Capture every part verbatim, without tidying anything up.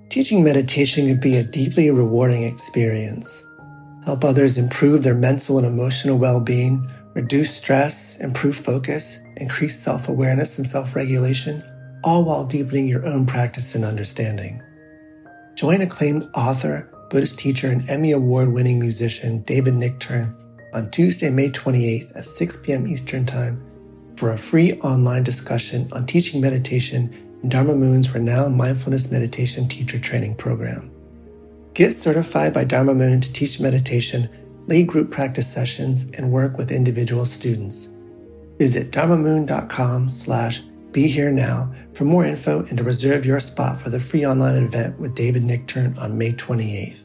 Teaching meditation can be a deeply rewarding experience. Help others improve their mental and emotional well-being, reduce stress, improve focus, increase self-awareness and self-regulation, all while deepening your own practice and understanding. Join acclaimed author, Buddhist teacher, and Emmy Award-winning musician David Nichtern on Tuesday, May twenty-eighth at six p.m. Eastern Time for a free online discussion on teaching meditation in Dharma Moon's renowned mindfulness meditation teacher training program. Get certified by Dharma Moon to teach meditation, lead group practice sessions, and work with individual students. Visit dharmamoon.com slash be here now for more info and to reserve your spot for the free online event with David Nichtern on May twenty-eighth.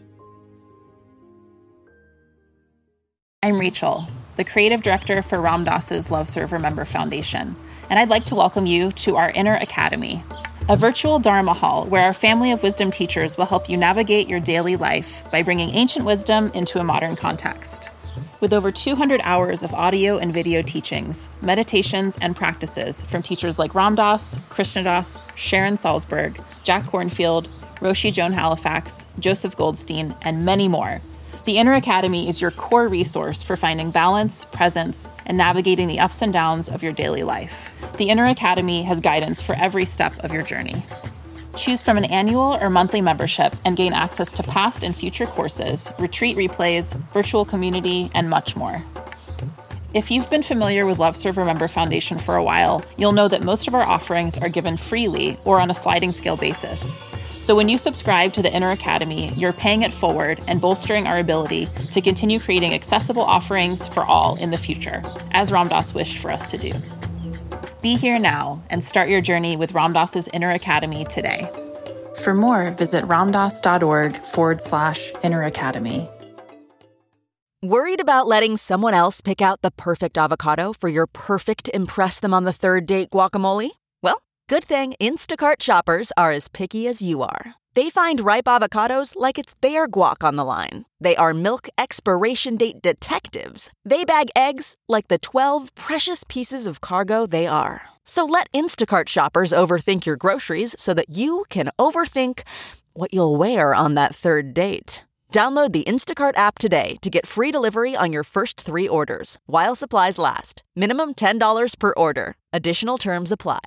I'm Rachel, the creative director for Ram Dass's Love Serve Remember Foundation, and I'd like to welcome you to our Inner Academy, a virtual Dharma hall where our family of wisdom teachers will help you navigate your daily life by bringing ancient wisdom into a modern context. With over two hundred hours of audio and video teachings, meditations, and practices from teachers like Ram Dass, Krishna Das, Sharon Salzberg, Jack Kornfield, Roshi Joan Halifax, Joseph Goldstein, and many more, the Inner Academy is your core resource for finding balance, presence, and navigating the ups and downs of your daily life. The Inner Academy has guidance for every step of your journey. Choose from an annual or monthly membership and gain access to past and future courses, retreat replays, virtual community, and much more. If you've been familiar with Love Serve Remember Foundation for a while, you'll know that most of our offerings are given freely or on a sliding scale basis. So when you subscribe to the Inner Academy, you're paying it forward and bolstering our ability to continue creating accessible offerings for all in the future, as Ram Dass wished for us to do. Be here now and start your journey with Ram Dass's Inner Academy today. For more, visit ramdass.org forward slash Inner Academy. Worried about letting someone else pick out the perfect avocado for your perfect impress them on the third date guacamole? Well, good thing Instacart shoppers are as picky as you are. They find ripe avocados like it's their guac on the line. They are milk expiration date detectives. They bag eggs like the twelve precious pieces of cargo they are. So let Instacart shoppers overthink your groceries so that you can overthink what you'll wear on that third date. Download the Instacart app today to get free delivery on your first three orders, while supplies last. Minimum ten dollars per order. Additional terms apply.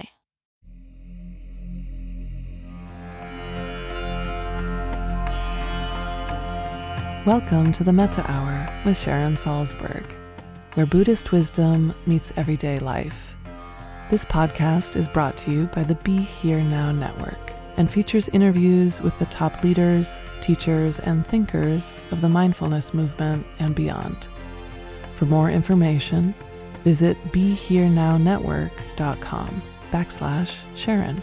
Welcome to the Metta Hour with Sharon Salzberg, where Buddhist wisdom meets everyday life. This podcast is brought to you by the Be Here Now Network and features interviews with the top leaders, teachers, and thinkers of the mindfulness movement and beyond. For more information, visit BeHereNowNetwork.com backslash Sharon.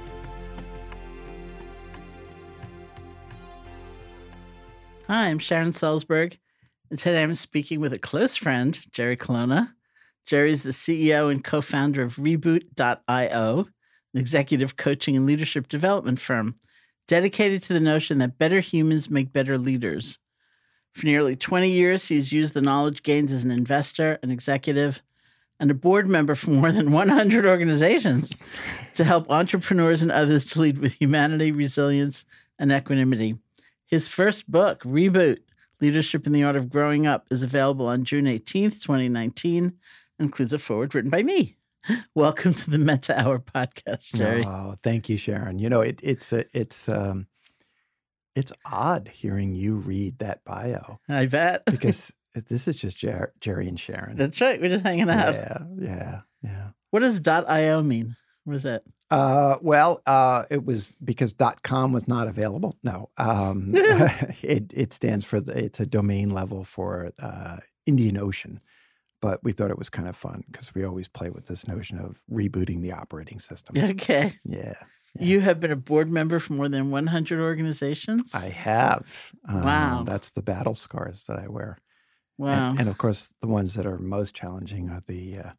Hi, I'm Sharon Salzberg, and today I'm speaking with a close friend, Jerry Colonna. Jerry's the C E O and co-founder of Reboot dot io, an executive coaching and leadership development firm dedicated to the notion that better humans make better leaders. For nearly twenty years, he's used the knowledge gained as an investor, an executive, and a board member for more than one hundred organizations to help entrepreneurs and others to lead with humanity, resilience, and equanimity. His first book, Reboot, Leadership in the Art of Growing Up, is available on June eighteenth, twenty nineteen, and includes a foreword written by me. Welcome to the Metta Hour podcast, Jerry. Oh, thank you, Sharon. You know, it, it's a, it's um, it's odd hearing you read that bio. I bet. Because this is just Jer- Jerry and Sharon. That's right. We're just hanging out. Yeah, yeah, yeah. What does .io mean? What is that? Uh, well, uh, it was because .com was not available. No, um, it it stands for the, it's a domain level for uh, Indian Ocean, but we thought it was kind of fun because we always play with this notion of rebooting the operating system. Okay. Yeah. Yeah. You have been a board member for more than one hundred organizations? I have. Um, Wow. That's the battle scars that I wear. Wow. And, and of course, the ones that are most challenging are the, uh,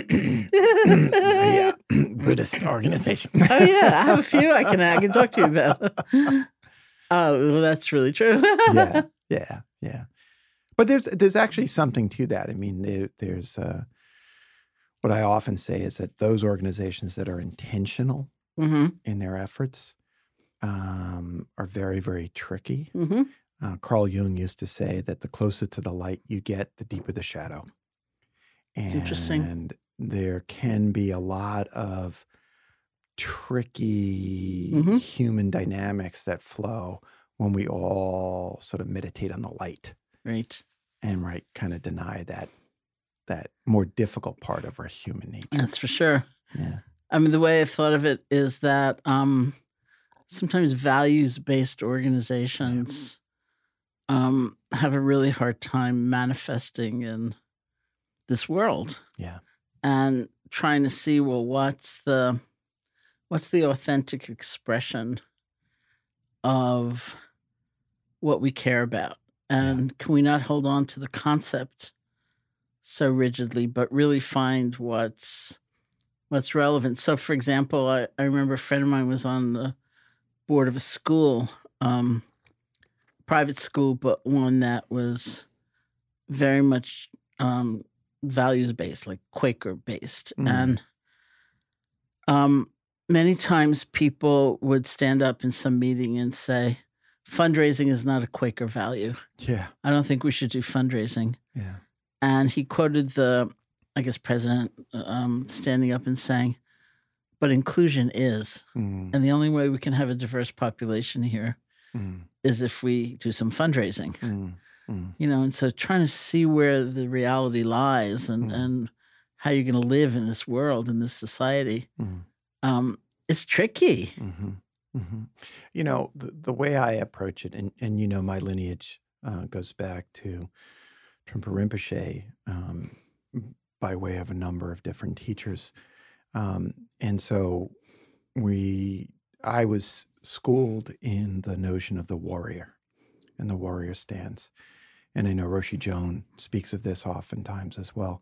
the uh, Buddhist organization. Oh, yeah. I have a few I can, I can talk to you about. Oh, well, that's really true. yeah, yeah, yeah. But there's there's actually something to that. I mean, there, there's uh, what I often say is that those organizations that are intentional Mm-hmm. in their efforts um, are very, very tricky. Mm-hmm. Uh, Carl Jung used to say that the closer to the light you get, the deeper the shadow. And interesting. there can be a lot of tricky mm-hmm. human dynamics that flow when we all sort of meditate on the light. Right. And right, kind of deny that that more difficult part of our human nature. That's for sure. Yeah. I mean, the way I've thought of it is that um, sometimes values-based organizations um, have a really hard time manifesting in this world. Yeah. And trying to see, well, what's the what's the authentic expression of what we care about? And yeah. can we not hold on to the concept so rigidly, but really find what's what's relevant? So, for example, I, I remember a friend of mine was on the board of a school, um, private school, but one that was very much um, values-based, like Quaker-based. Mm. And um, many times people would stand up in some meeting and say, fundraising is not a Quaker value. Yeah. I don't think we should do fundraising. Yeah. And he quoted the, I guess, president um, standing up and saying, but inclusion is. Mm. And the only way we can have a diverse population here mm. is if we do some fundraising. Mm. Mm. You know, and so trying to see where the reality lies and, mm. and how you're going to live in this world, in this society, mm. um, is tricky. Mm-hmm. Mm-hmm. You know, the, the way I approach it, and, and you know, my lineage uh, goes back to Trungpa Rinpoche um, by way of a number of different teachers. Um, and so we, I was schooled in the notion of the warrior and the warrior stance. And I know Roshi Joan speaks of this oftentimes as well.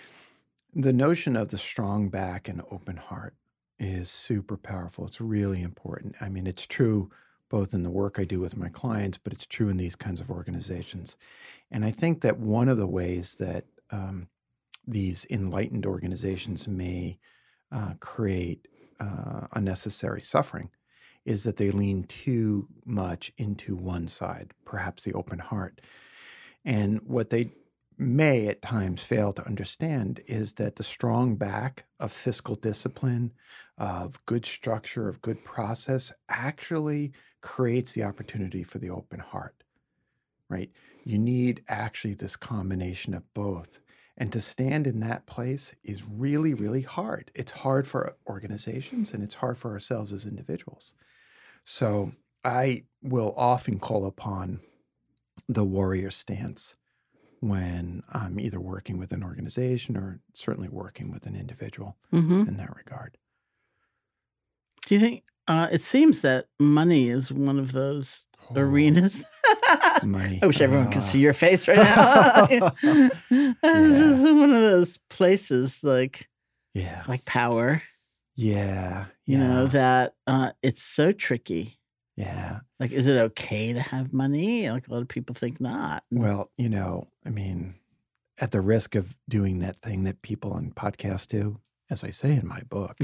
The notion of the strong back and open heart is super powerful. It's really important. I mean, it's true both in the work I do with my clients, but it's true in these kinds of organizations. And I think that one of the ways that um, these enlightened organizations may uh, create uh, unnecessary suffering is that they lean too much into one side, perhaps the open heart. And what they may at times fail to understand is that the strong back of fiscal discipline, of good structure, of good process actually creates the opportunity for the open heart, right? You need actually this combination of both. And to stand in that place is really, really hard. It's hard for organizations and it's hard for ourselves as individuals. So I will often call upon the warrior stance when I'm either working with an organization or certainly working with an individual mm-hmm. in that regard. Do you think, uh, it seems that money is one of those oh, arenas? Money. I wish everyone uh, could see your face right now. yeah. It's just one of those places like, yeah. like power. Yeah. You yeah. know, that uh, it's so tricky. Yeah. Like, is it okay to have money? Like, a lot of people think not. Well, you know, I mean, at the risk of doing that thing that people on podcasts do, as I say in my book.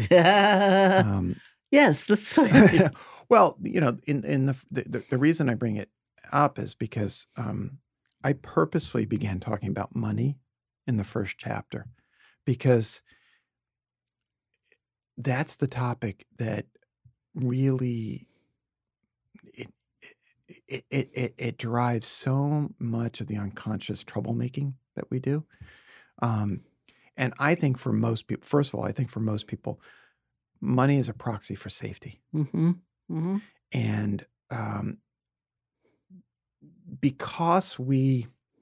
um, yes, that's so. Well, you know, in, in the, the the reason I bring it up is because um, I purposely began talking about money in the first chapter because that's the topic that really it it it it, it drives so much of the unconscious troublemaking that we do. Um, and I think for most people, first of all, I think for most people, money is a proxy for safety. Mm-hmm. Mm-hmm. And um, because we,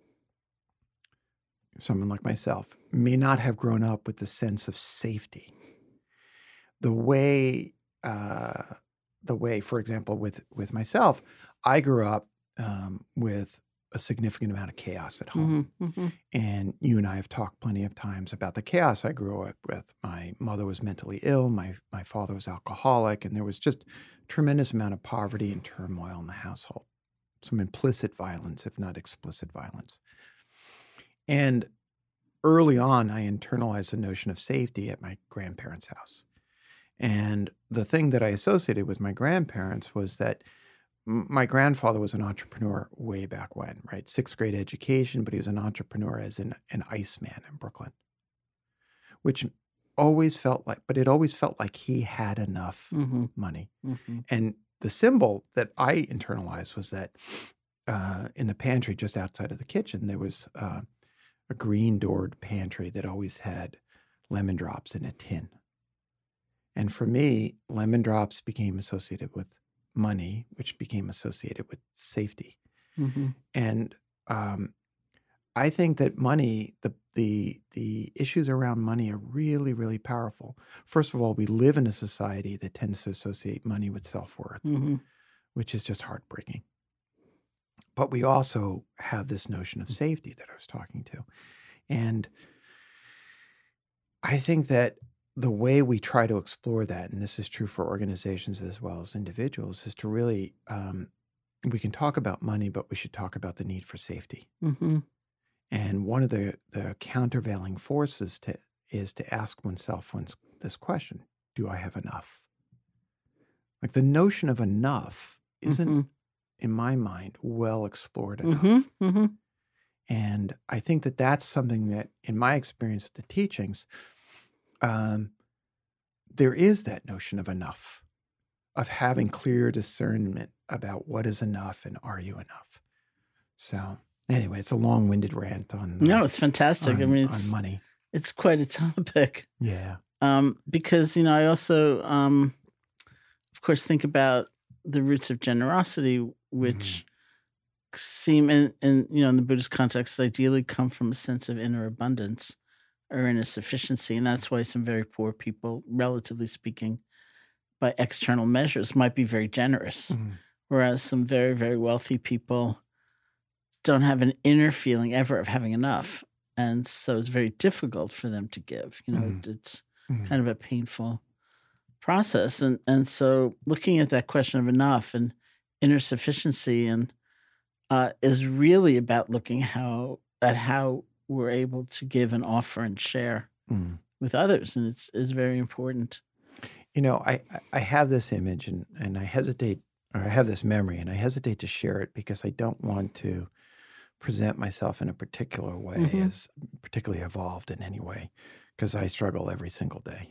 someone like myself, may not have grown up with the sense of safety, the way, uh, the way, for example, with with myself, I grew up um, with a significant amount of chaos at home. Mm-hmm. Mm-hmm. And you and I have talked plenty of times about the chaos I grew up with. My mother was mentally ill. My my father was alcoholic. And there was just a tremendous amount of poverty and turmoil in the household. Some implicit violence, if not explicit violence. And early on, I internalized the notion of safety at my grandparents' house. And the thing that I associated with my grandparents was that m- my grandfather was an entrepreneur way back when, right? Sixth grade education, but he was an entrepreneur as an, an iceman in Brooklyn, which always felt like, but it always felt like he had enough Mm-hmm. money. Mm-hmm. And the symbol that I internalized was that uh, in the pantry just outside of the kitchen, there was uh, a green doored pantry that always had lemon drops in a tin. And for me, lemon drops became associated with money, which became associated with safety. Mm-hmm. And um, I think that money, the the the issues around money are really, really powerful. First of all, we live in a society that tends to associate money with self-worth, Mm-hmm. which is just heartbreaking. But we also have this notion of safety that I was talking to. And I think that the way we try to explore that, and this is true for organizations as well as individuals, is to really, um, we can talk about money, but we should talk about the need for safety. Mm-hmm. And one of the, the countervailing forces to is to ask oneself one's, this question, do I have enough? Like the notion of enough isn't, Mm-hmm. in my mind, well explored enough. Mm-hmm. Mm-hmm. And I think that that's something that, in my experience with the teachings, um, there is that notion of enough, of having clear discernment about what is enough and are you enough. So anyway, it's a long-winded rant on No, uh, it's fantastic. on, I mean, it's on money. it's quite a topic. Yeah. Um, because, you know, I also, um, of course, think about the roots of generosity, which seem, in, in, you know, in the Buddhist context, ideally come from a sense of inner abundance or inner sufficiency. And that's why some very poor people, relatively speaking, by external measures, might be very generous, Mhm. whereas some very, very wealthy people don't have an inner feeling ever of having enough. And so it's very difficult for them to give. You know, Mhm. it, it's Mhm. kind of a painful process. And and so looking at that question of enough and inner sufficiency and uh, is really about looking how at how we're able to give and offer and share Mhm. with others. And it's is very important. You know, I, I- I have this image and, and I hesitate, or I have this memory and I hesitate to share it because I don't want to present myself in a particular way Mhm. as particularly evolved in any way, because I struggle every single day.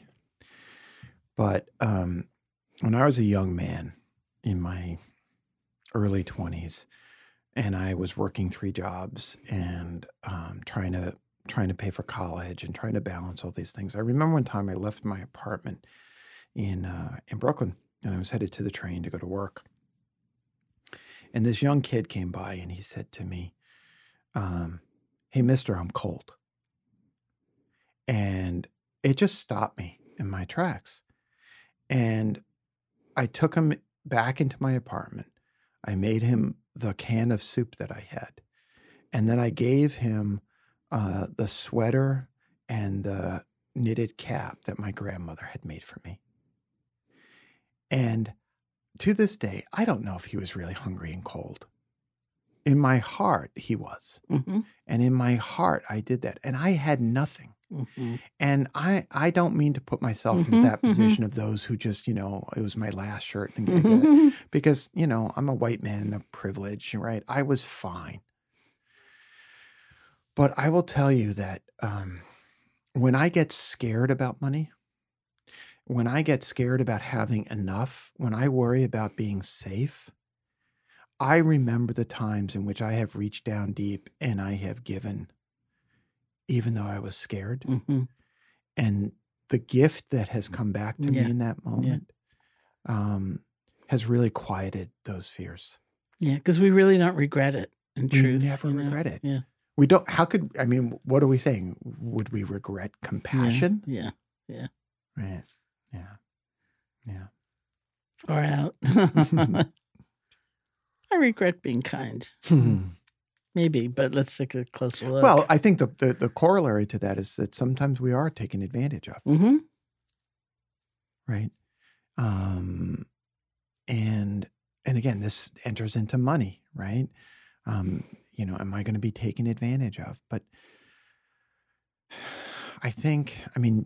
But um, when I was a young man in my early twenties, and I was working three jobs and um, trying to trying to pay for college and trying to balance all these things, I remember one time I left my apartment in uh, in Brooklyn, and I was headed to the train to go to work. And this young kid came by, and he said to me, um, "Hey, Mister, I'm cold." And it just stopped me in my tracks. And I took him back into my apartment. I made him the can of soup that I had, and then I gave him uh, the sweater and the knitted cap that my grandmother had made for me. And to this day, I don't know if he was really hungry and cold. In my heart, he was. Mm-hmm. And in my heart, I did that. And I had nothing. Mm-hmm. And I, I don't mean to put myself Mhm, in that mhm. position of those who just, you know, it was my last shirt and I'm gonna get it. Because, you know, I'm a white man of privilege, right? I was fine. But I will tell you that um, when I get scared about money, when I get scared about having enough, when I worry about being safe, I remember the times in which I have reached down deep and I have given, even though I was scared. Mm-hmm. And the gift that has come back to Yeah. me in that moment um, has really quieted those fears. Yeah, because we really don't regret it. In We truth, never you know? regret it. Yeah, We don't, how could, I mean, what are we saying? Would we regret compassion? yeah, yeah. Right. Yeah. Yeah. Far out. I regret being kind. Maybe, but let's take a closer look. Well, I think the, the, the corollary to that is that sometimes we are taken advantage of, mm-hmm. right? Um, and, and again, this enters into money, right? Um, you know, am I going to be taken advantage of? But I think, I mean,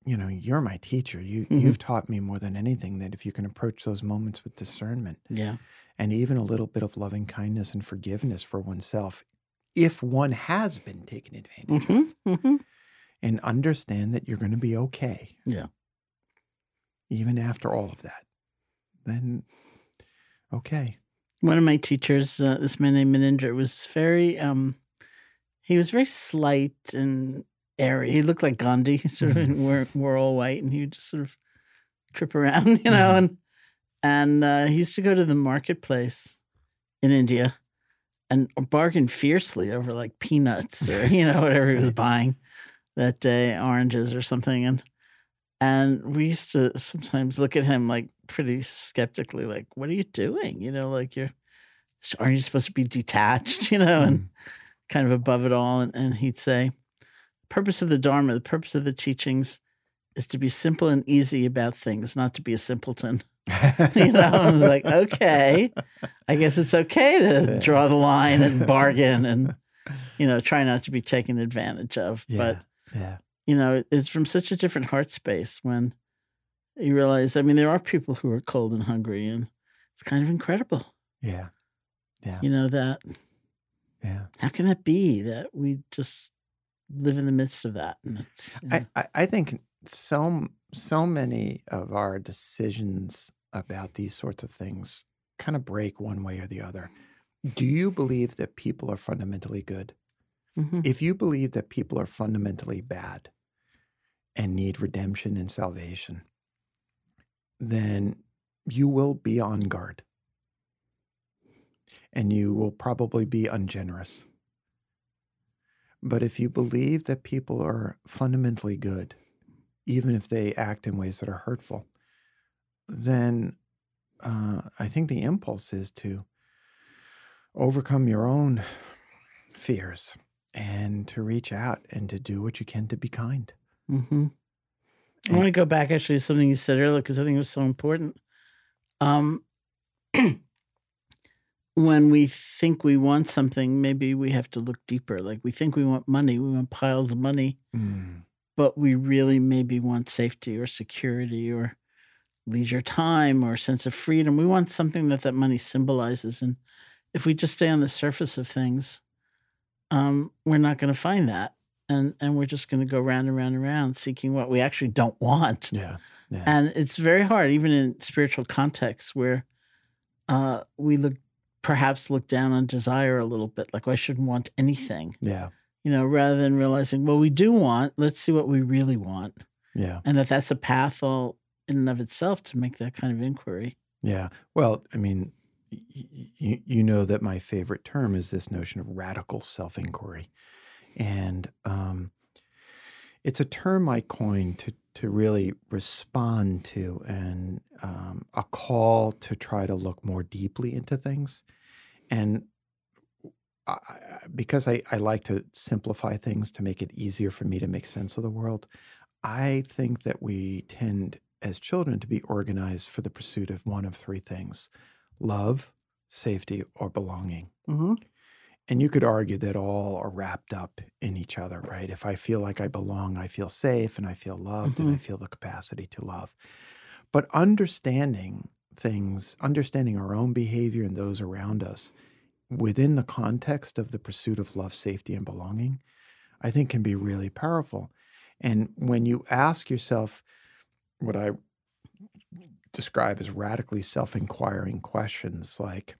you know, you're my teacher. You, Mm-hmm. You've taught me more than anything that if you can approach those moments with discernment Yeah. and even a little bit of loving kindness and forgiveness for oneself, if one has been taken advantage of, Mm-hmm. Mm-hmm. and understand that you're going to be okay, Yeah. even after all of that, then okay. One of my teachers, uh, this man named Menindra, was very, um, he was very slight and airy. He looked like Gandhi, sort of, and wore, wore all white, and he would just sort of trip around, you know, Mhm. and and uh, he used to go to the marketplace in India and bargain fiercely over like peanuts or, you know, whatever he was buying that day, oranges or something. And and we used to sometimes look at him like pretty skeptically, like, what are you doing? You know, like you're, aren't you supposed to be detached, you know, and kind of above it all? And, and he'd say, the purpose of the Dharma, the purpose of the teachings is to be simple and easy about things, not to be a simpleton. You know, I was like, okay, I guess it's okay to draw the line and bargain and, you know, try not to be taken advantage of. Yeah. But, Yeah. you know, it's from such a different heart space when you realize, I mean, there are people who are cold and hungry, and it's kind of incredible, Yeah. Yeah. you know, that Yeah. how can that be that we just live in the midst of that? And it's, you know, I, I, I think so so many of our decisions about these sorts of things kind of break one way or the other. Do you believe that people are fundamentally good? mhm. If you believe that people are fundamentally bad and need redemption and salvation, then you will be on guard. And you will probably be ungenerous. But if you believe that people are fundamentally good, even if they act in ways that are hurtful, then uh, I think the impulse is to overcome your own fears and to reach out and to do what you can to be kind. Mm-hmm. I want to go back actually to something you said earlier because I think it was so important. Um, when we think we want something, maybe we have to look deeper. Like we think we want money, we want piles of money, Mm. but we really maybe want safety or security or leisure time or sense of freedom. We want something that that money symbolizes. And if we just stay on the surface of things, um, we're not going to find that. And and we're just going to go round and round and round seeking what we actually don't want. Yeah. Yeah. And it's very hard, even in spiritual contexts where uh, we look perhaps look down on desire a little bit, like, well, I shouldn't want anything, yeah. you know, rather than realizing, well, we do want, let's see what we really want. Yeah. And that that's a path all in and of itself to make that kind of inquiry. Yeah. Well, I mean, y- y- you know that my favorite term is this notion of radical self-inquiry. And um, it's a term I coined to, to really respond to and um, a call to try to look more deeply into things. And I, because I, I like to simplify things to make it easier for me to make sense of the world, I think that we tend as children to be organized for the pursuit of one of three things: love, safety, or belonging. Mm-hmm. And you could argue that all are wrapped up in each other, right? If I feel like I belong, I feel safe and I feel loved and I feel the capacity to love. But understanding things, understanding our own behavior and those around us within the context of the pursuit of love, safety, and belonging, I think can be really powerful. And when you ask yourself what I describe as radically self-inquiring questions like,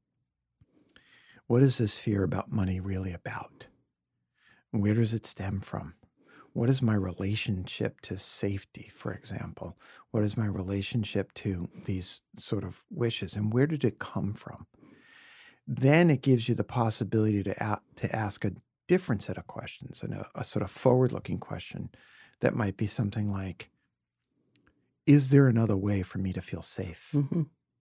what is this fear about money really about? Where does it stem from? What is my relationship to safety, for example? What is my relationship to these sort of wishes? And where did it come from? Then it gives you the possibility to, a- to ask a different set of questions and a, a sort of forward-looking question that might be something like, is there another way for me to feel safe? Mm-hmm.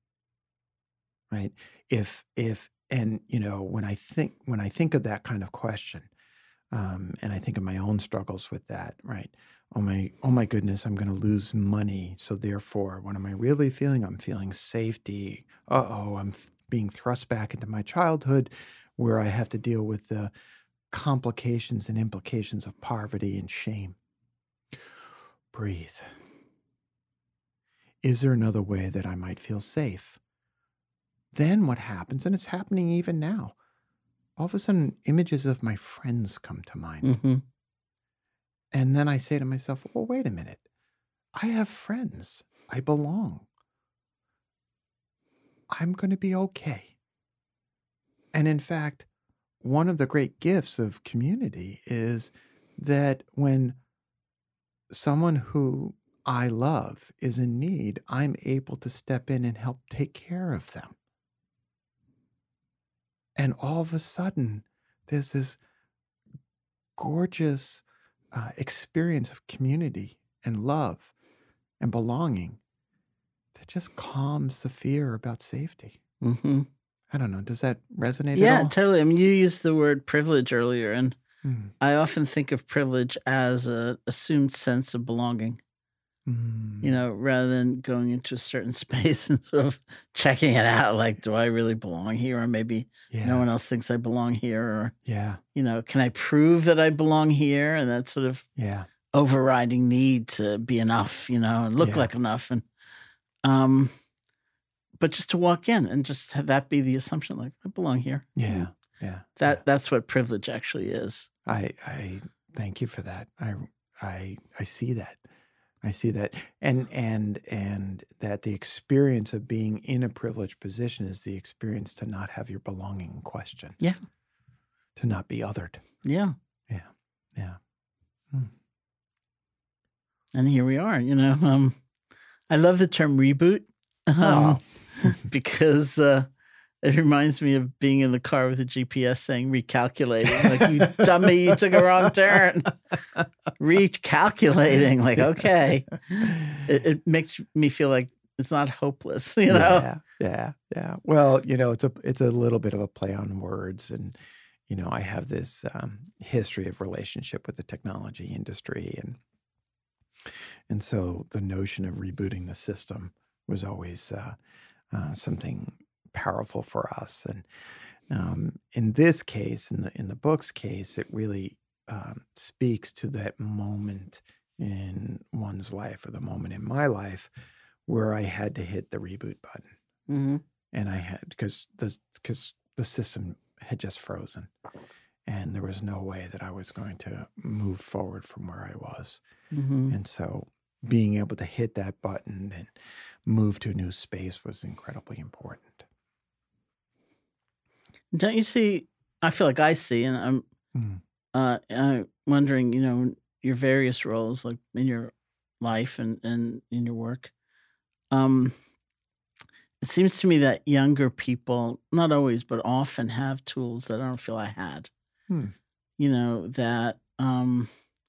Right? If, if, and you know, when I think, when I think of that kind of question, um, and I think of my own struggles with that, right? Oh my, oh my goodness, I'm going to lose money. So therefore, what am I really feeling? I'm feeling safety. Uh-oh, I'm f- being thrust back into my childhood where I have to deal with the complications and implications of poverty and shame. breathe. Is there another way that I might feel safe? Then what happens, and it's happening even now, all of a sudden images of my friends come to mind. Mm-hmm. And then I say to myself, well, wait a minute. I have friends. I belong. I'm going to be okay. And in fact, one of the great gifts of community is that when someone who I love is in need, I'm able to step in and help take care of them. And all of a sudden, there's this gorgeous uh, experience of community and love and belonging that just calms the fear about safety. Mm-hmm. I don't know. Does that resonate Yeah, at all? totally. I mean, you used the word privilege earlier, and Mm. I often think of privilege as an assumed sense of belonging, Mm. you know, rather than going into a certain space and sort of checking it out, like, do I really belong here? Or maybe Yeah. no one else thinks I belong here. Or, Yeah. you know, can I prove that I belong here? And that sort of Yeah. overriding need to be enough, you know, and look Yeah. like enough. And, um, but just to walk in and just have that be the assumption, like, I belong here. Yeah. Yeah. That that's what privilege actually is. I I thank you for that. I I I see that. I see that. And and and that the experience of being in a privileged position is the experience to not have your belonging in question. Yeah. To not be othered. Yeah. Yeah. Yeah. And here we are, you know. Um, I love the term reboot um, because uh, it reminds me of being in the car with a G P S saying recalculating. Like, you dummy, you took a wrong turn. Recalculating. Like, okay. It, it makes me feel like it's not hopeless, you know? Yeah, yeah, yeah. Well, you know, it's a it's a little bit of a play on words, and you know, I have this um, history of relationship with the technology industry, and and so the notion of rebooting the system was always uh, uh, something powerful for us. And um, in this case, in the in the book's case, it really um, speaks to that moment in one's life, or the moment in my life, where I had to hit the reboot button. Mm-hmm. And I had, because the, because the system had just frozen, and there was no way that I was going to move forward from where I was. Mm-hmm. And so being able to hit that button and move to a new space was incredibly important. Don't you see? I feel like I see, and I'm Mm. uh, I'm wondering, you know, your various roles, like in your life and, and in your work. Um, it seems to me that younger people, not always, but often have tools that I don't feel I had. Hmm. You know, that um,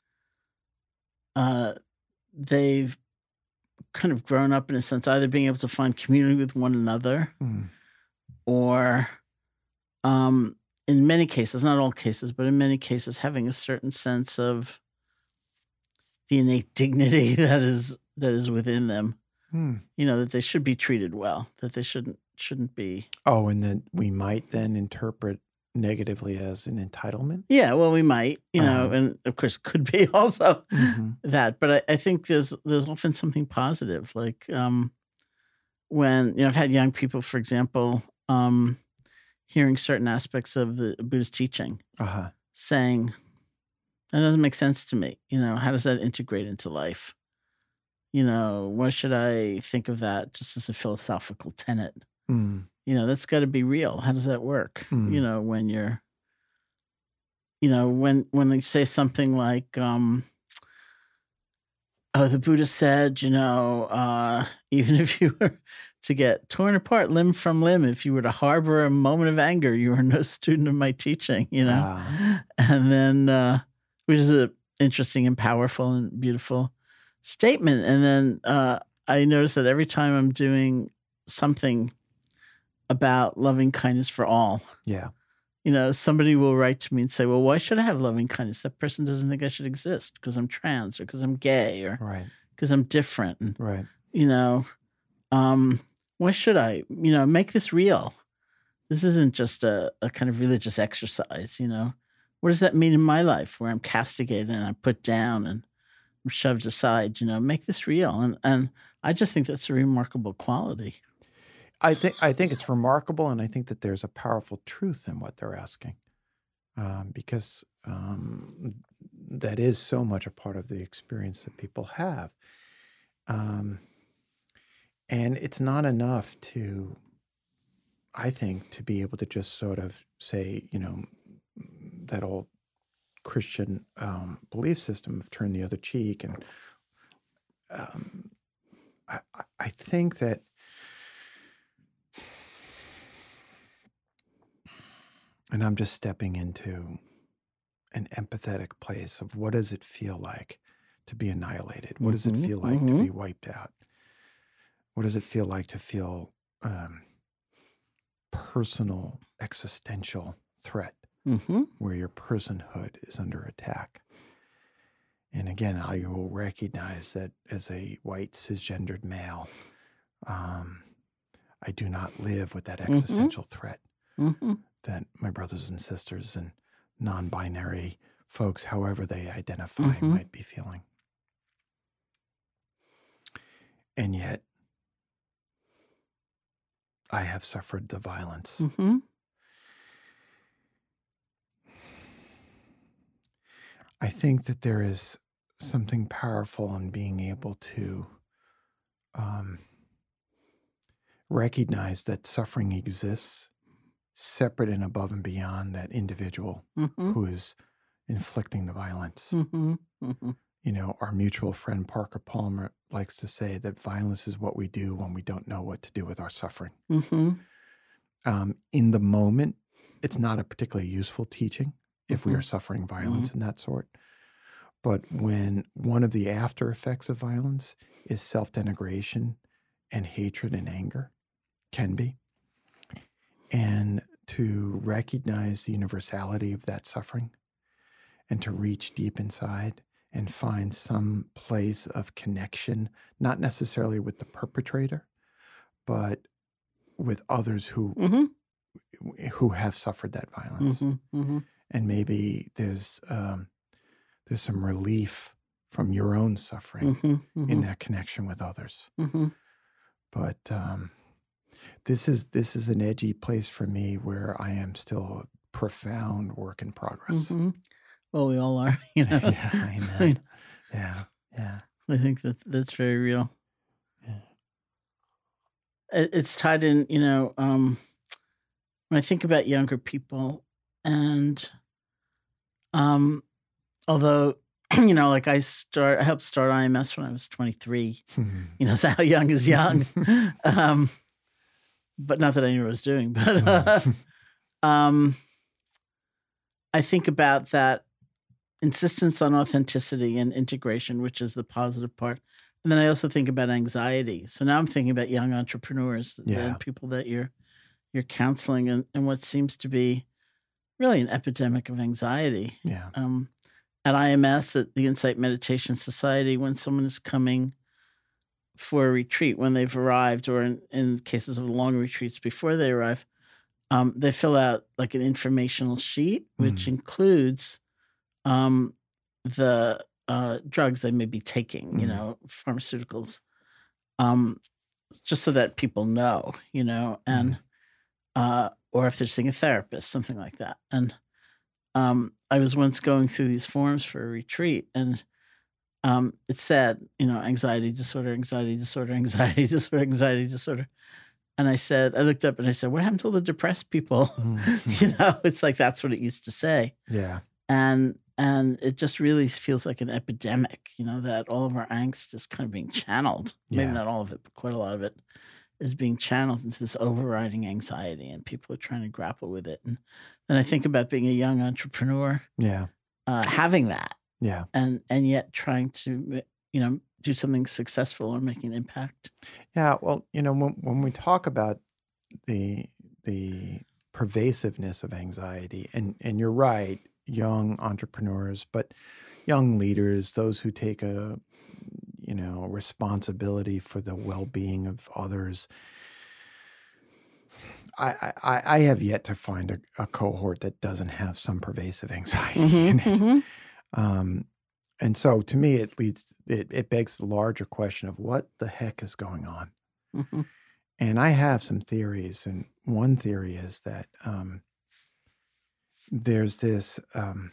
uh, they've kind of grown up in a sense, either being able to find community with one another, Mm. or um, in many cases, not all cases, but in many cases, having a certain sense of the innate dignity that is that is within them. Hmm. You know, that they should be treated well, that they shouldn't shouldn't be. Oh, and then we might then interpret negatively as an entitlement. Yeah, well, we might, you know, Uh-huh. and of course, could be also Mhm. that. But I, I think there's there's often something positive, like um, when you know I've had young people, for example, um, hearing certain aspects of the Buddhist teaching, Uh-huh. saying that doesn't make sense to me. You know, how does that integrate into life? You know, why should I think of that just as a philosophical tenet? Mm. You know, that's got to be real. How does that work? Mm. You know, when you're, you know, when when they say something like, um, oh, the Buddha said, you know, uh, even if you were to get torn apart limb from limb, if you were to harbor a moment of anger, you are no student of my teaching, you know? Ah. And then, uh, which is an interesting and powerful and beautiful statement. And then uh, I noticed that every time I'm doing something about loving kindness for all, Yeah. you know, somebody will write to me and say, well, why should I have loving kindness? That person doesn't think I should exist because I'm trans or because I'm gay or Right. because I'm different. And, Right. you know, um, why should I, you know, make this real? This isn't just a, a kind of religious exercise, you know. What does that mean in my life where I'm castigated and I'm put down and shoved aside. You know, make this real, and and I just think that's a remarkable quality. I think I think it's remarkable, and I think that there's a powerful truth in what they're asking, um, because um, that is so much a part of the experience that people have, um, and it's not enough to, I think, to be able to just sort of say, you know, that old Christian um, belief system of turn the other cheek, and um, I, I think that. And I'm just stepping into an empathetic place of what does it feel like to be annihilated? What does Mm-hmm, it feel like mm-hmm. to be wiped out? What does it feel like to feel um, personal, existential threat Mm-hmm. where your personhood is under attack? And again, I will recognize that as a white cisgendered male, um, I do not live with that existential mm-hmm. threat. Mm-hmm. That my brothers and sisters and non-binary folks, however they identify, mm-hmm. might be feeling. And yet, I have suffered the violence. Mm-hmm. I think that there is something powerful in being able to um, recognize that suffering exists separate and above and beyond that individual mm-hmm. who is inflicting the violence. Mm-hmm. Mm-hmm. You know, our mutual friend Parker Palmer likes to say that violence is what we do when we don't know what to do with our suffering. Mm-hmm. Um, in the moment, it's not a particularly useful teaching if mm-hmm. we are suffering violence mm-hmm. and that sort. But when one of the after effects of violence is self-denigration and hatred and anger, can be, and to recognize the universality of that suffering and to reach deep inside and find some place of connection, not necessarily with the perpetrator, but with others who mm-hmm. who have suffered that violence. Mm-hmm. Mm-hmm. And maybe there's um, there's some relief from your own suffering mm-hmm. Mm-hmm. in that connection with others. Mm-hmm. But um, This is this is an edgy place for me where I am still a profound work in progress. Mm-hmm. Well, we all are, you know. Yeah, amen. Yeah, yeah. I think that that's very real. Yeah. It, it's tied in, you know, um, when I think about younger people, and um, although, you know, like I start, I helped start I M S when I was twenty-three. You know, so how young is young. um, But not that I knew what I was doing. But uh, um, I think about that insistence on authenticity and integration, which is the positive part. And then I also think about anxiety. So now I'm thinking about young entrepreneurs Yeah. and people that you're you're counseling, and, and what seems to be really an epidemic of anxiety. Yeah. Um, at I M S, at the Insight Meditation Society, when someone is coming for a retreat, when they've arrived, or in, in cases of long retreats before they arrive, um, they fill out like an informational sheet, which Mm. includes um, the uh, drugs they may be taking, you Mm. know, pharmaceuticals, um, just so that people know, you know, and uh, or if they're seeing a therapist, something like that. And um, I was once going through these forms for a retreat, and Um, it said, you know, anxiety disorder, anxiety disorder, anxiety disorder, anxiety disorder. And I said, I looked up and I said, what happened to all the depressed people? Mm-hmm. You know, it's like, that's what it used to say. Yeah. And, and it just really feels like an epidemic, you know, that all of our angst is kind of being channeled. Maybe Yeah. not all of it, but quite a lot of it is being channeled into this overriding anxiety, and people are trying to grapple with it. And then I think about being a young entrepreneur, Yeah. uh, having that. Yeah. and and yet trying to, you know, do something successful or make an impact. Yeah. Well, you know, when when we talk about the the pervasiveness of anxiety, and and you're right, young entrepreneurs, but young leaders, those who take a you know responsibility for the well-being of others. I, I, I have yet to find a, a cohort that doesn't have some pervasive anxiety Mm-hmm, in it. mm-hmm. Um, And so to me, it leads, it, it begs the larger question of what the heck is going on. Mm-hmm. And I have some theories. And one theory is that um, there's this, um,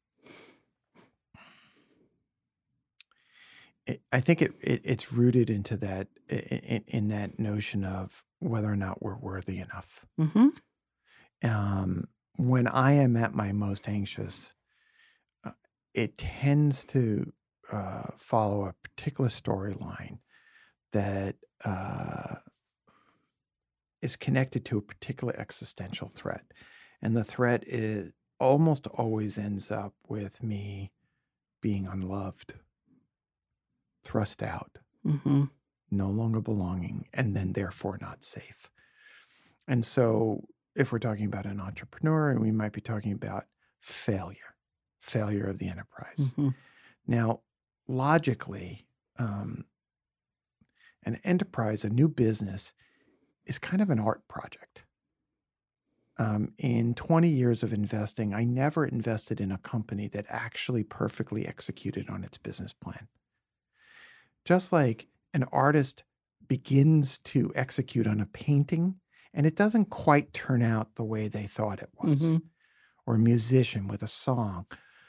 it, I think it, it it's rooted into that, in, in that notion of whether or not we're worthy enough. Mm-hmm. Um, when I am at my most anxious, uh, it tends to uh, follow a particular storyline that uh, is connected to a particular existential threat. And the threat is almost always ends up with me being unloved, thrust out, Mm-hmm. no longer belonging, and then therefore not safe. And so if we're talking about an entrepreneur, and we might be talking about failure, failure of the enterprise. Mm-hmm. Now, logically, um, an enterprise, a new business, is kind of an art project. Um, in twenty years of investing, I never invested in a company that actually perfectly executed on its business plan. Just like an artist begins to execute on a painting, and it doesn't quite turn out the way they thought it was, Mm-hmm. or a musician with a song.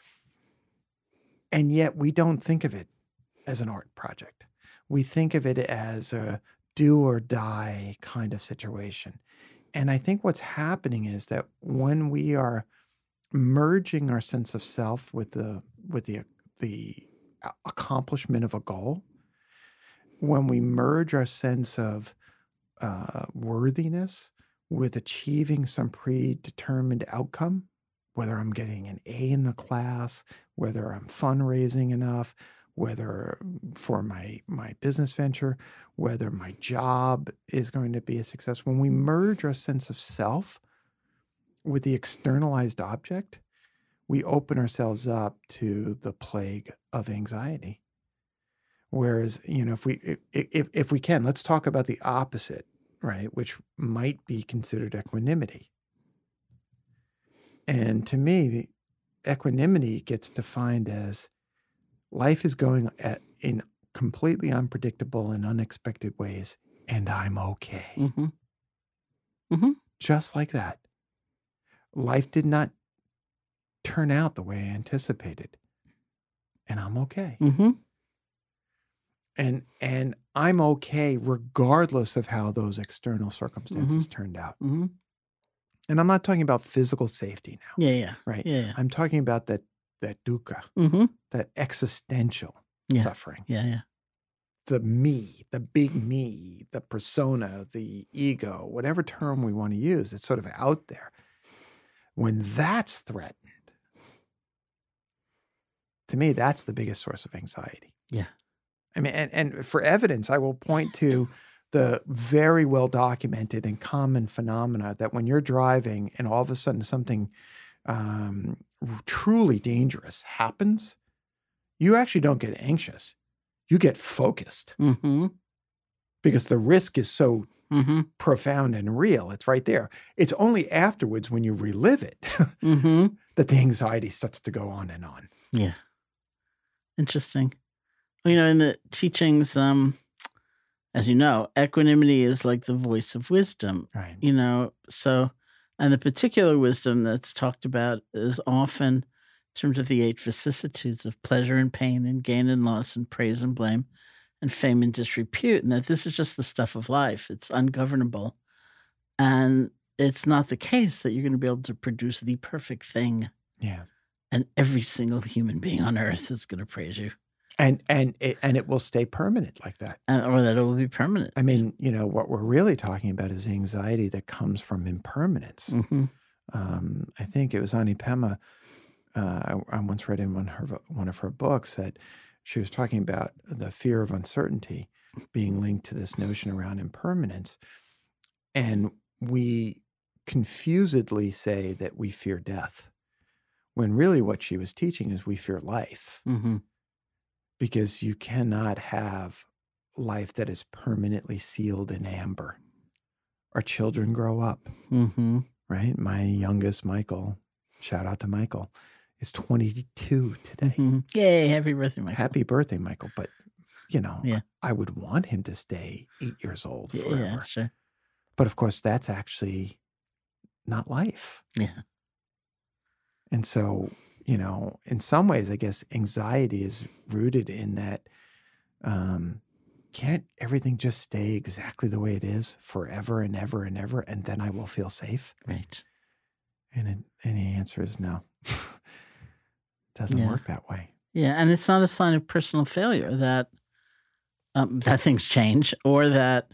And yet we don't think of it as an art project. We think of it as a do or die kind of situation. And I think what's happening is that when we are merging our sense of self with the with the the accomplishment of a goal, when we merge our sense of uh, worthiness with achieving some predetermined outcome, whether I'm getting an A in the class, whether I'm fundraising enough, whether for my my business venture, whether my job is going to be a success, when we merge our sense of self with the externalized object, we open ourselves up to the plague of anxiety. Whereas, you know, if we if if we can, let's talk about the opposite, right? Which might be considered equanimity. And to me, the equanimity gets defined as life is going at, in completely unpredictable and unexpected ways, and I'm okay. Mm-hmm. Mm-hmm. Just like that. Life did not turn out the way I anticipated, and I'm okay. Mm-hmm. And and I'm okay regardless of how those external circumstances turned out. Mm-hmm. And I'm not talking about physical safety now, Yeah, yeah. right? Yeah, yeah. I'm talking about that that dukkha, Mm-hmm. that existential Yeah. suffering. Yeah, yeah. The me, the big me, the persona, the ego, whatever term we want to use, it's sort of out there. When that's threatened, to me, that's the biggest source of anxiety. Yeah. I mean, and, and for evidence, I will point to the very well documented and common phenomena that when you're driving and all of a sudden something um, truly dangerous happens, you actually don't get anxious. You get focused Mm-hmm. because the risk is so Mm-hmm. profound and real. It's right there. It's only afterwards when you relive it Mm-hmm. that the anxiety starts to go on and on. Yeah. Interesting. Well, you know, in the teachings, um, as you know, equanimity is like the voice of wisdom, Right. you know, so, and the particular wisdom that's talked about is often in terms of the eight vicissitudes of pleasure and pain and gain and loss and praise and blame and fame and disrepute, and that this is just the stuff of life. It's ungovernable. And it's not the case that you're going to be able to produce the perfect thing, Yeah. and every single human being on earth is going to praise you, And and it, and it will stay permanent like that. and, or that it will be permanent. I mean, you know, what we're really talking about is anxiety that comes from impermanence. Mm-hmm. Um, I think it was Annie Pema. Uh, I, I once read in one of her one of her books that she was talking about the fear of uncertainty being linked to this notion around impermanence, and we confusedly say that we fear death, when really what she was teaching is we fear life, Mm-hmm. because you cannot have life that is permanently sealed in amber. Our children grow up. Mm-hmm. Right? My youngest, Michael, shout out to Michael, is twenty-two today. Mm-hmm. Yay, happy birthday, Michael. Happy birthday, Michael. But, you know, yeah. I would want him to stay eight years old forever. Yeah, sure. But of course, that's actually not life. Yeah. And so, you know, in some ways, I guess anxiety is rooted in that um, can't everything just stay exactly the way it is forever and ever and ever, and then I will feel safe? Right. And, it, and the answer is no. It doesn't Yeah. work that way. Yeah, and it's not a sign of personal failure that um, that things change or that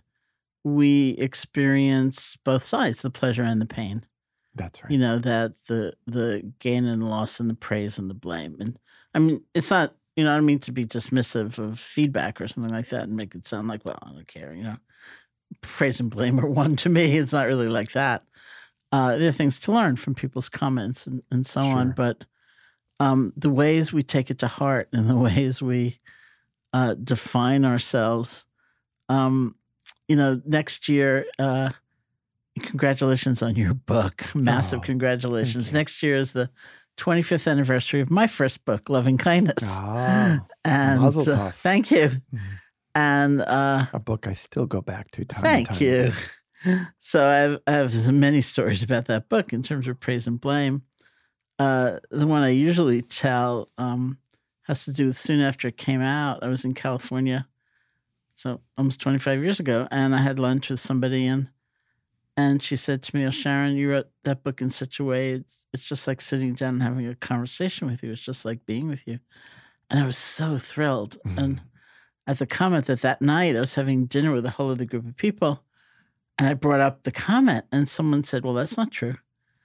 we experience both sides, the pleasure and the pain. That's right. You know, that the the gain and loss and the praise and the blame. And I mean, it's not, you know, I don't mean to be dismissive of feedback or something like that and make it sound like, well, I don't care, you know. Praise and blame are one to me. It's not really like that. Uh, there are things to learn from people's comments and, and so Sure. on. But um, the ways we take it to heart and the ways we uh, define ourselves, um, you know, next year, uh, congratulations on your book. Massive Oh, congratulations. thank you. Next year is the twenty-fifth anniversary of my first book, Loving Kindness. Oh, and mazel uh, tov. thank you. Mhm. And uh, A book I still go back to time thank and time you. again. So I have, I have many stories about that book in terms of praise and blame. Uh, the one I usually tell um, has to do with soon after it came out. I was in California, so almost twenty-five years ago, and I had lunch with somebody, and and she said to me, "Oh, Sharon, you wrote that book in such a way, it's, it's just like sitting down and having a conversation with you. It's just like being with you." And I was so thrilled. Mhm. And at the comment that that night I was having dinner with a whole other group of people, and I brought up the comment, and someone said, "Well, that's not true."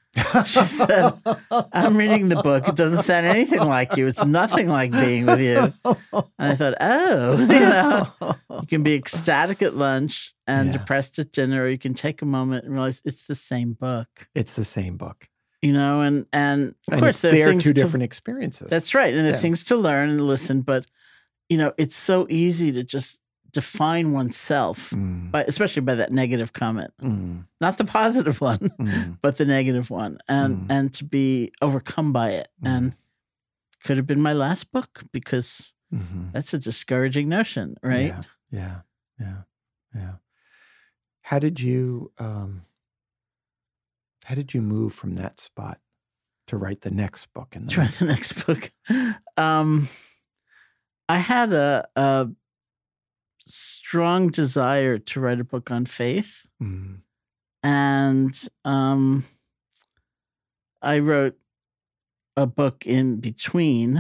She said, "I'm reading the book. It doesn't sound anything like you. It's nothing like being with you." And I thought, oh, you know, you can be ecstatic at lunch and Yeah. depressed at dinner, or you can take a moment and realize it's the same book, It's the same book. you know, and, and of And course, it's, there they are are things two to- different experiences. That's right. And there Yeah. are things to learn and listen, but, you know, it's so easy to just define oneself, Mm, by, especially by that negative comment, mm, not the positive one, mm, but the negative one, and Mm. and to be overcome by it. Mm. And could have been my last book, because mhm. that's a discouraging notion, right? Yeah, yeah, yeah, yeah. How did you um, how did you move from that spot to write the next book? In the To write the next book. Um, I had a, a strong desire to write a book on faith. Mm, And um, I wrote a book in between,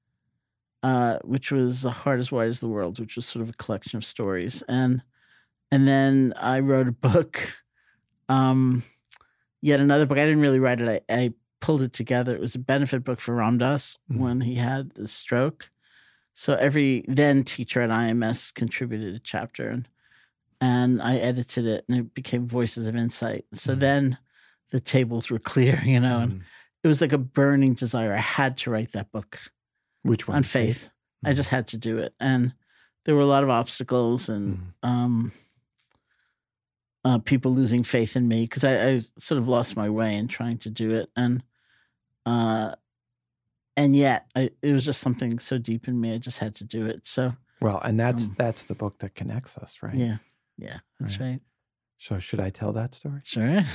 uh, which was The Heart as Wide as the World, which was sort of a collection of stories. And and then I wrote a book, um, yet another book. I didn't really write it. I, I pulled it together. It was a benefit book for Ram Dass Mhm. when he had the stroke. So every then teacher at I M S contributed a chapter, and and I edited it, and it became Voices of Insight. So Mhm. then the tables were clear, you know, and mm. it was like a burning desire. I had to write that book Which one? on faith. I Mhm. just had to do it. And there were a lot of obstacles and Mhm. um, uh, people losing faith in me, because I, I sort of lost my way in trying to do it. And uh, and yet I, it was just something so deep in me. I just had to do it. So Well, and that's Um, that's the book that connects us, right? yeah, yeah, that's Right. right. So should I tell that story? Sure.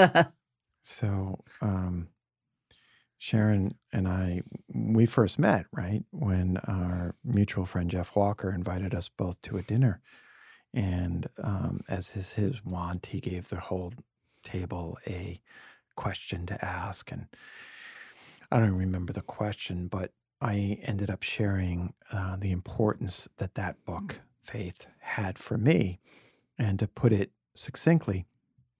So um, Sharon and I, we first met, right, when our mutual friend Jeff Walker invited us both to a dinner. And um, as is his wont, he gave the whole table a question to ask. And I don't remember the question, but I ended up sharing uh, the importance that that book, Faith, had for me. And to put it succinctly,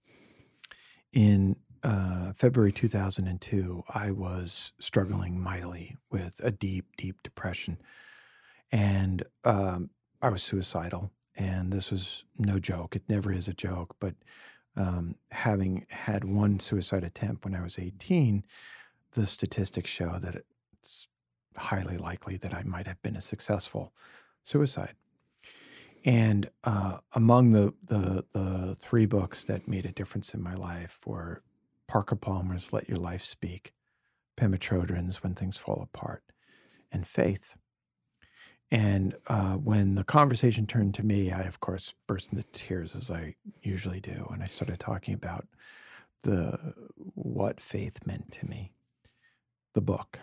in uh, February two thousand two, I was struggling mightily with a deep, deep depression. And um, I was suicidal. And this was no joke. It never is a joke. But um, having had one suicide attempt when I was eighteen, the statistics show that it's highly likely that I might have been a successful suicide. And uh, among the, the the three books that made a difference in my life were Parker Palmer's Let Your Life Speak, Pema Chodron's When Things Fall Apart, and Faith. And uh, when the conversation turned to me, I, of course, burst into tears, as I usually do. And I started talking about the what faith meant to me, the book.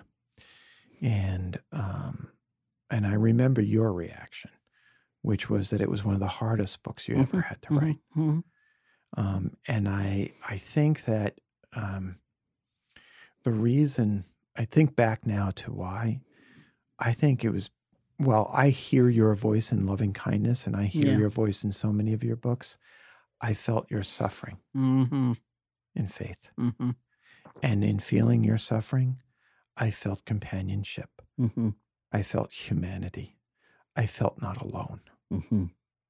And um, and I remember your reaction, which was that it was one of the hardest books you Mm-hmm. ever had to write. Mm-hmm. Um, and I I think that um, the reason, I think back now to why, I think it was, well, I hear your voice in Loving Kindness, and I hear Yeah. your voice in so many of your books. I felt your suffering Mm-hmm. in Faith. Mm-hmm. And in feeling your suffering, I felt companionship. Mm-hmm. I felt humanity. I felt not alone. Mm-hmm.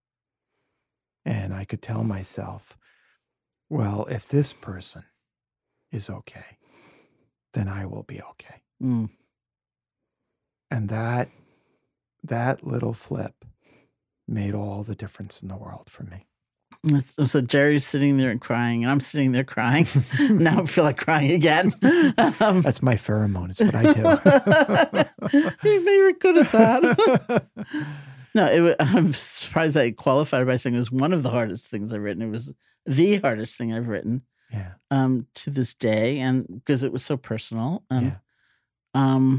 And I could tell myself, well, if this person is okay, then I will be okay. Mm. And that that little flip made all the difference in the world for me. So, so Jerry's sitting there and crying, and I'm sitting there crying. Now I feel like crying again. Um, That's my pheromone. It's what I do. Maybe you're good at that. No, it, wa- I'm surprised I qualified by saying it was one of the hardest things I've written. It was the hardest thing I've written Yeah. um, to this day, and because it was so personal. And, Yeah. um,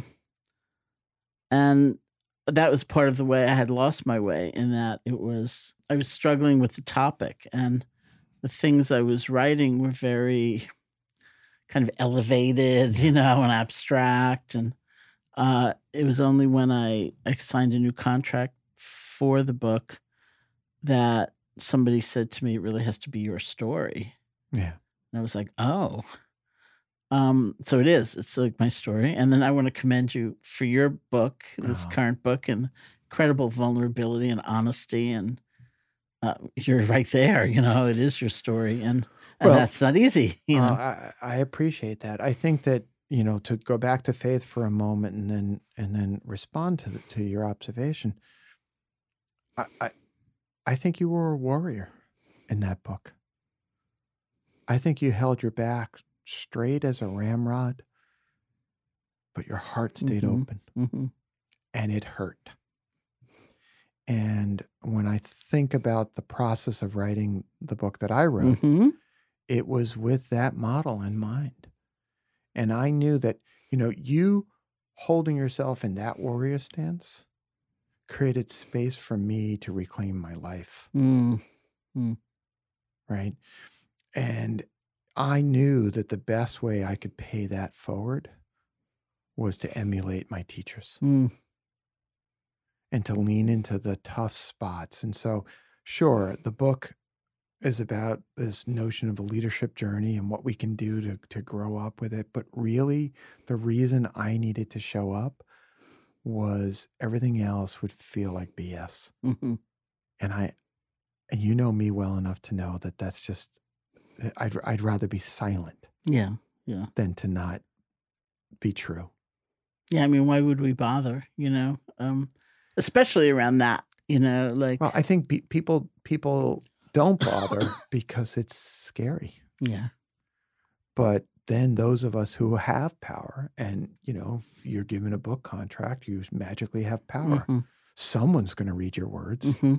and that was part of the way I had lost my way, in that it was, I was struggling with the topic, and the things I was writing were very kind of elevated, you know, and abstract. And uh, it was only when I, I signed a new contract for the book that somebody said to me, it really has to be your story. Yeah. And I was like, oh. Um, so it is. It's like my story. And then I want to commend you for your book, this Oh. current book, and incredible vulnerability and honesty. And uh, you're right there. You know, it is your story. And, and Well, that's not easy. You know? Uh, I, I appreciate that. I think that, you know, to go back to Faith for a moment and then and then respond to the, to your observation, I, I I think you were a warrior in that book. I think you held your back straight as a ramrod, but your heart stayed Mhm. open, Mhm. and it hurt. And when I think about the process of writing the book that I wrote, Mhm. it was with that model in mind. And I knew that, you know, you holding yourself in that warrior stance created space for me to reclaim my life, Mm. right? And I knew that the best way I could pay that forward was to emulate my teachers Mm. and to lean into the tough spots. And so, sure, the book is about this notion of a leadership journey and what we can do to, to grow up with it. But really, the reason I needed to show up was everything else would feel like B S. Mhm. And I, and you know me well enough to know that that's just, I'd, I'd rather be silent Yeah. Yeah. than to not be true. Yeah. I mean, why would we bother, you know? Um, especially around that, you know, like, Well, I think pe- people, people don't bother because it's scary. yeah. But then those of us who have power, and, you know, if you're given a book contract, you magically have power. Mhm. Someone's going to read your words. Mhm.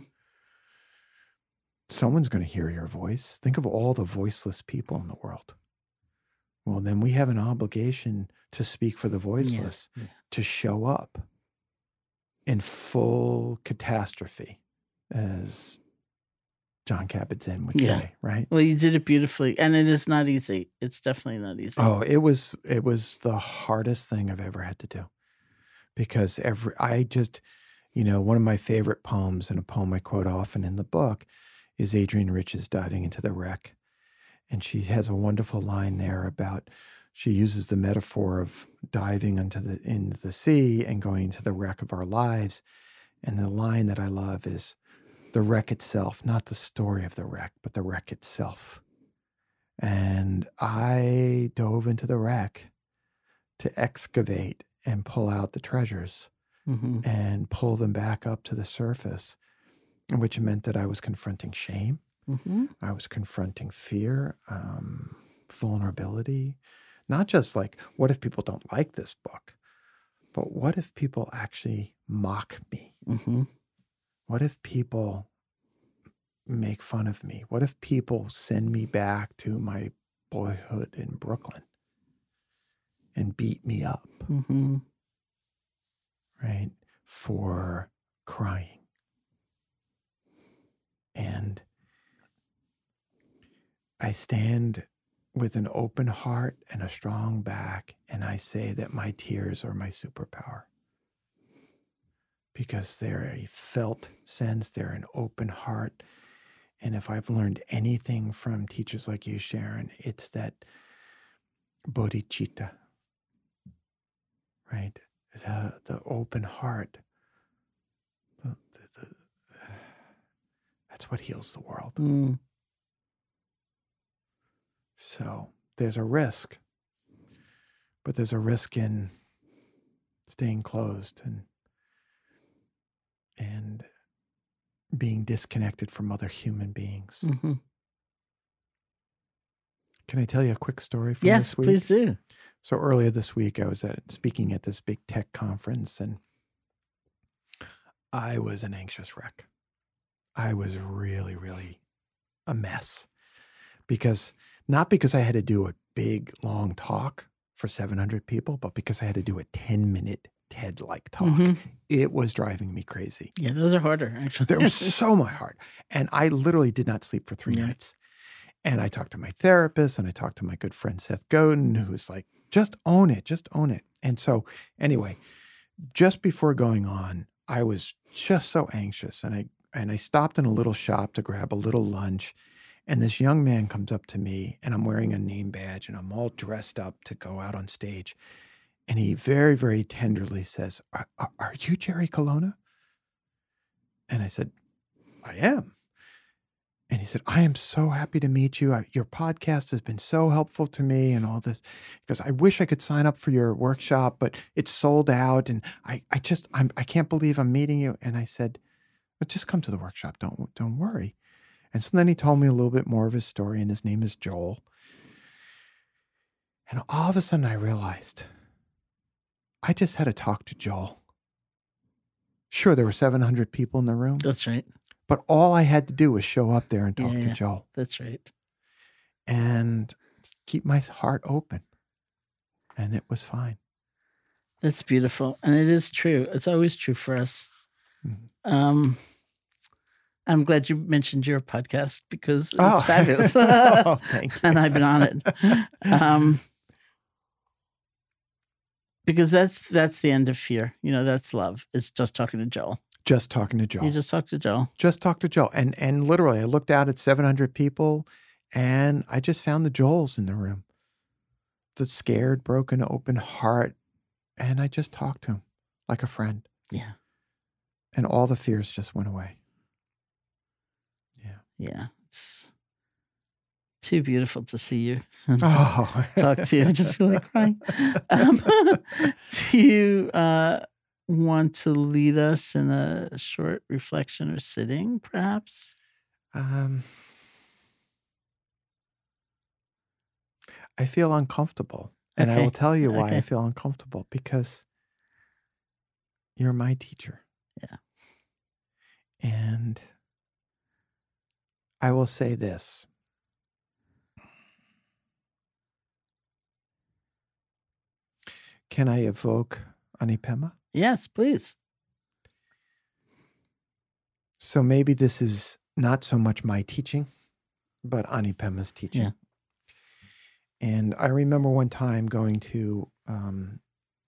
Someone's going to hear your voice. Think of all the voiceless people in the world. Well, then we have an obligation to speak for the voiceless, Yeah. to show up in full catastrophe, as John Kabat-Zinn would Yeah. say, right? Well, you did it beautifully, and it is not easy. It's definitely not easy. Oh, it was it was the hardest thing I've ever had to do, because every I just, you know, one of my favorite poems, and a poem I quote often in the book, is Adrienne Rich's Diving into the Wreck. And she has a wonderful line there about, she uses the metaphor of diving into the into the sea and going to the wreck of our lives. And the line that I love is, the wreck itself, not the story of the wreck, but the wreck itself. And I dove into the wreck to excavate and pull out the treasures Mhm. and pull them back up to the surface, which meant that I was confronting shame. Mhm. I was confronting fear, um, vulnerability, Not just like, what if people don't like this book? But what if people actually mock me? Mm-hmm. What if people make fun of me? What if people send me back to my boyhood in Brooklyn and beat me up, Mm-hmm. right, for crying? And I stand with an open heart and a strong back, and I say that my tears are my superpower. Because they're a felt sense, they're an open heart. And if I've learned anything from teachers like you, Sharon, it's that bodhicitta, right? The, the open heart. The, the, the, that's what heals the world. Mm. So there's a risk, but there's a risk in staying closed and and being disconnected from other human beings. Mm-hmm. Can I tell you a quick story from Yes, this week? please do. So earlier this week, I was at, speaking at this big tech conference, and I was an anxious wreck. I was really, really a mess. Because, not because I had to do a big, long talk for seven hundred people, but because I had to do a ten-minute TED-like talk. Mm-hmm. It was driving me crazy. Yeah, those are harder, actually. They were so much hard. And I literally did not sleep for three Yeah. nights. And I talked to my therapist, and I talked to my good friend Seth Godin, who was like, just own it, just own it. And so anyway, just before going on, I was just so anxious. And I and I stopped in a little shop to grab a little lunch. And this young man comes up to me, and I'm wearing a name badge, and I'm all dressed up to go out on stage. And he very, very tenderly says, are, are, are you Jerry Colonna? And I said, I am. And he said, I am so happy to meet you. I, your podcast has been so helpful to me and all this. He goes, I wish I could sign up for your workshop, but it's sold out. And I, I just, I'm, I can't believe I'm meeting you. And I said, but just come to the workshop. Don't, don't worry. And so then he told me a little bit more of his story, and his name is Joel. And all of a sudden I realized I just had to talk to Joel. Sure, there were seven hundred people in the room, That's right. but all I had to do was show up there and talk Yeah, to yeah. Joel That's right. and keep my heart open. And it was fine. That's beautiful. And it is true. It's always true for us. Mhm. Um, I'm glad you mentioned your podcast because it's Oh. fabulous. Oh, thank you. And I've been on it. Um, because that's that's the end of fear. You know, that's love. It's just talking to Joel. Just talking to Joel. You just talk to Joel. Just talk to Joel. And and literally, I looked out at seven hundred people, and I just found the Joels in the room. The scared, broken, open heart. And I just talked to him like a friend. Yeah. And all the fears just went away. Yeah. Yeah. It's too beautiful to see you. Oh. Talk to you. I just feel like crying. Um, do you uh, want to lead us in a short reflection or sitting, perhaps? Um, I feel uncomfortable. And I Okay. will tell you why Okay. I feel uncomfortable. Because you're my teacher. Yeah. And I will say this. Can I evoke Anipema? Yes, please. So maybe this is not so much my teaching, but Anipema's teaching. Yeah. And I remember one time going to um,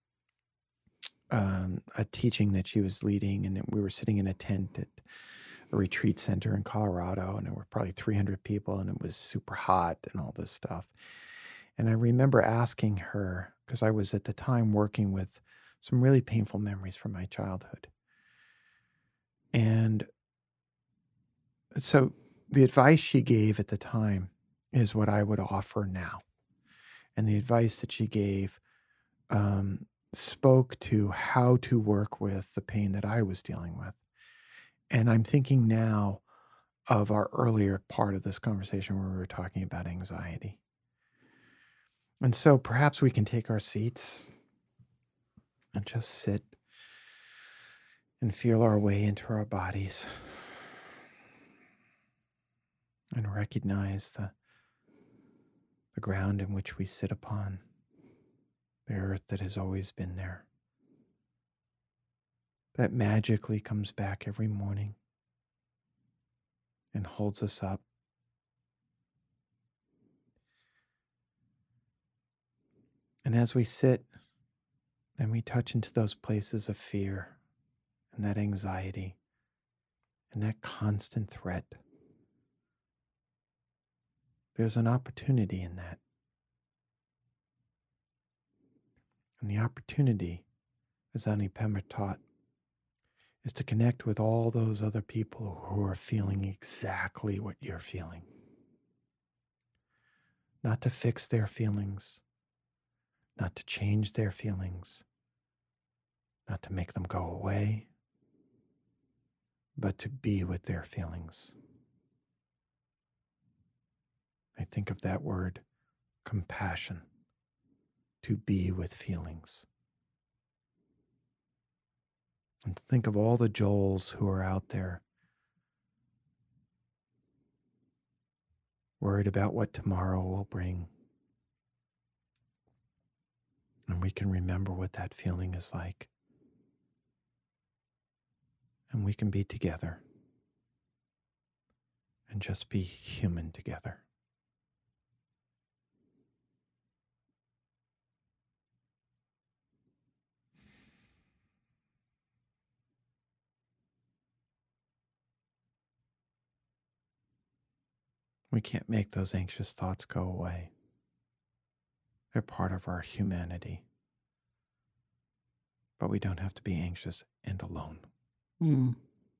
um, a teaching that she was leading, and we were sitting in a tent at a retreat center in Colorado, and there were probably three hundred people, and it was super hot and all this stuff. And I remember asking her, because I was at the time working with some really painful memories from my childhood. And so the advice she gave at the time is what I would offer now. And the advice that she gave um, spoke to how to work with the pain that I was dealing with. And I'm thinking now of our earlier part of this conversation where we were talking about anxiety. And so perhaps we can take our seats and just sit and feel our way into our bodies and recognize the, the ground in which we sit upon, the earth that has always been there, that magically comes back every morning and holds us up. And as we sit and we touch into those places of fear and that anxiety and that constant threat, there's an opportunity in that. And the opportunity, as Ani Pema taught, is to connect with all those other people who are feeling exactly what you're feeling. Not to fix their feelings, not to change their feelings, not to make them go away, but to be with their feelings. I think of that word, compassion, to be with feelings. And think of all the Joels who are out there worried about what tomorrow will bring. And we can remember what that feeling is like. And we can be together and just be human together. We can't make those anxious thoughts go away. They're part of our humanity. But we don't have to be anxious and alone. Mm.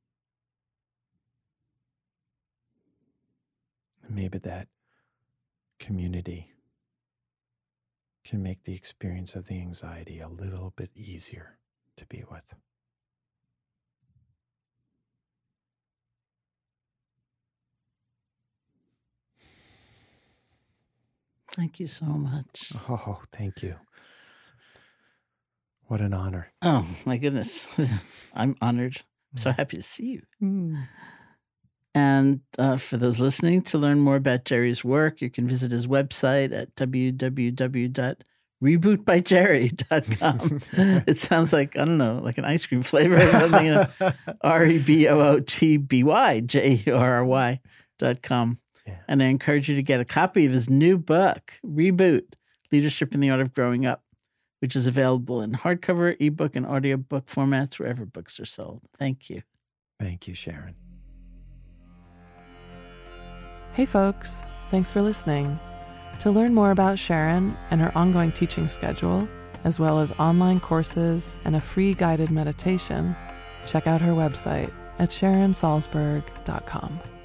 Maybe that community can make the experience of the anxiety a little bit easier to be with. Thank you so much. Oh, thank you. What an honor. Oh, my goodness. I'm honored. I'm so happy to see you. Mm. And uh, for those listening, to learn more about Jerry's work, you can visit his website at w w w dot reboot by jerry dot com. It sounds like, I don't know, like an ice cream flavor or something. You know, R E B O O T B Y J E R R Y dot com. Yeah. And I encourage you to get a copy of his new book, Reboot, Leadership in the Art of Growing Up, which is available in hardcover, ebook, and audiobook formats wherever books are sold. Thank you. Thank you, Sharon. Hey folks, thanks for listening. To learn more about Sharon and her ongoing teaching schedule, as well as online courses and a free guided meditation, check out her website at sharon salzberg dot com.